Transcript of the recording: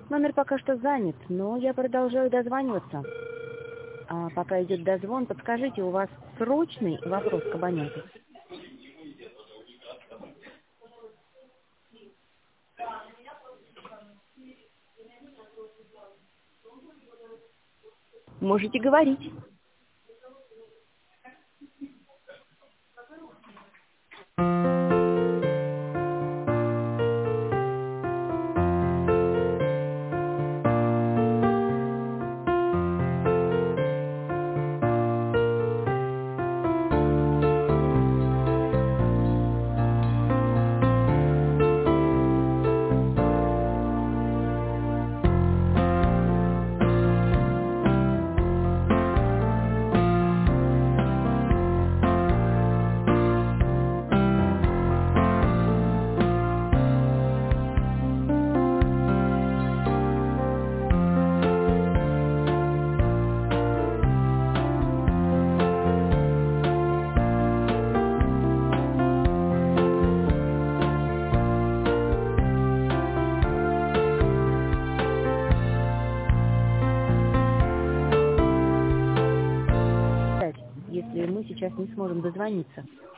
Номер пока что занят, но я продолжаю дозваниваться. А пока идет дозвон, подскажите, у вас срочный вопрос к абоненту? Можете говорить. Если мы сейчас не сможем дозвониться.